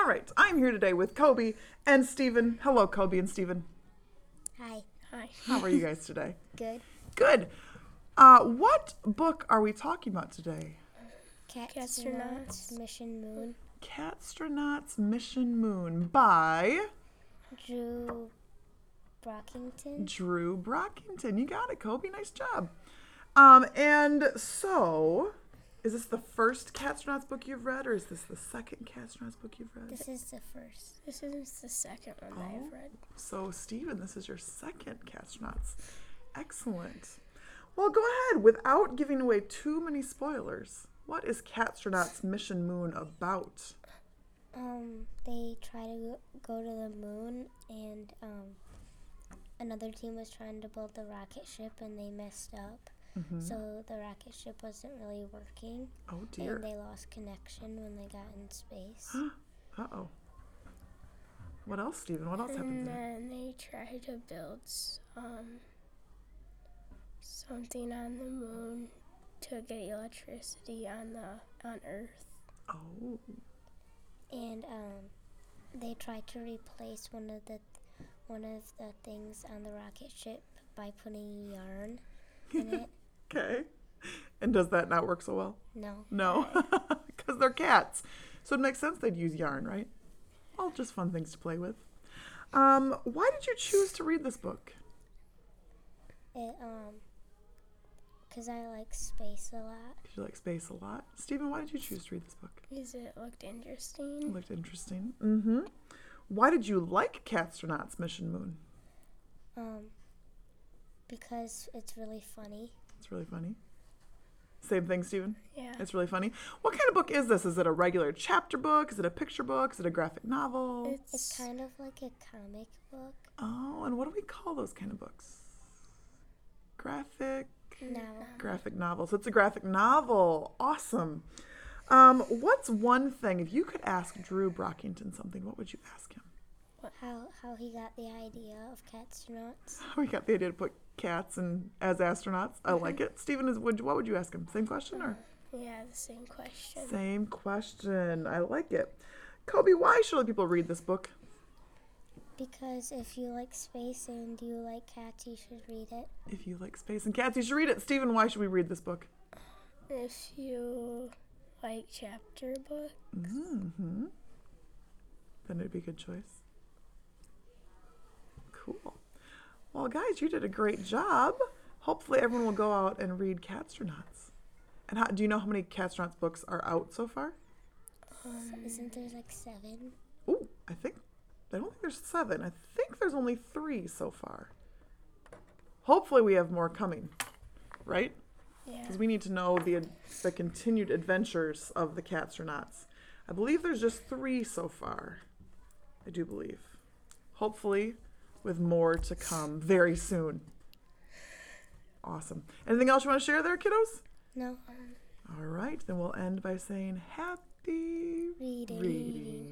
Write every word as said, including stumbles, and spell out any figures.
right, I'm here today with Kobe and Steven. Hello, Kobe and Steven. Hi. Hi. How are you guys today? Good. Good. Uh, what book are we talking about today? Catstronauts Mission Moon. Catstronauts Mission Moon by Drew Brockington. Drew Brockington. You got it, Kobe. Nice job. Um, and so, is this the first Catstronauts book you've read, or is this the second Catstronauts book you've read? This is the first. This is the second one Oh. I have read. So, Steven, this is your second Catstronauts. Excellent. Well, go ahead. Without giving away too many spoilers, what is Catstronauts Mission Moon about? Um, they try to go to the moon, and um, another team was trying to build the rocket ship, and they messed up. Mm-hmm. So the rocket ship wasn't really working, Oh, dear. and they lost connection when they got in space. Uh-oh. What else, Steven? What else happened And there? then they try to build um, something on the moon to get electricity on the on Earth. Oh. And um, they tried to replace one of the one of the things on the rocket ship by putting yarn in it. Okay. And does that not work so well? No. No. Because they're cats. So it makes sense they'd use yarn, right? All just fun things to play with. Um, why did you choose to read this book? It um, cause I like space a lot. Because you like space a lot. Steven, why did you choose to read this book? Because it looked It interesting. looked interesting. Mm-hmm. Why did you like Catstronauts Mission Moon? Um, because it's really funny. It's really funny. Same thing, Steven? Yeah. It's really funny. What kind of book is this? Is it a regular chapter book? Is it a picture book? Is it a graphic novel? It's, It's kind of like a comic book. Oh, and what do we call those kind of books? Graphic Now, graphic novel. So it's a graphic novel. Awesome. Um, what's one thing, if you could ask Drew Brockington something, what would you ask him? how how he got the idea of Catstronauts. We got the idea to put cats in as astronauts. I like it. Stephen, is would what would you ask him? Same question or? yeah, the same question. Same question. I like it. Kobe, why should other people read this book? Because if you like space and you like cats, you should read it. If you like space and cats, you should read it. Stephen, why should we read this book? If you like chapter book, Mm-hmm. Then it'd be a good choice. Cool. Well, guys, you did a great job. Hopefully everyone will go out and read Catstronauts. And how, do you know how many Catstronauts books are out so far? So isn't there like seven? Ooh, I think, I don't think there's seven. I think there's only three so far. Hopefully we have more coming, right? yeah. Because we need to know the the continued adventures of the Catstronauts. I believe there's just three so far. I do believe. Hopefully, with more to come very soon. Awesome. Anything else you want to share there, kiddos? No. All right, then we'll end by saying happy Reading. reading.